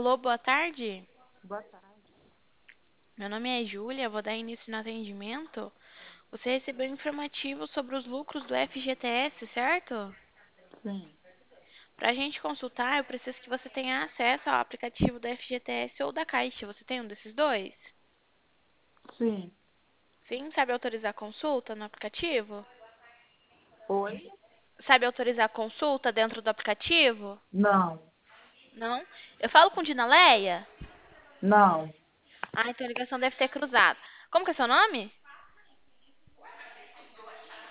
Alô, boa tarde. Boa tarde. Meu nome é Júlia, vou dar início no atendimento. Você recebeu informativo sobre os lucros do FGTS, certo? Sim, Para a gente consultar, eu preciso que você tenha acesso ao aplicativo do FGTS ou da Caixa. Você tem um desses dois? sim. Sim, sabe autorizar consulta no aplicativo? Oi? Sabe autorizar consulta dentro do aplicativo? Não, Não? Eu falo com Dinaleia? não. Ah, então a ligação deve ter cruzado. Como que é seu nome?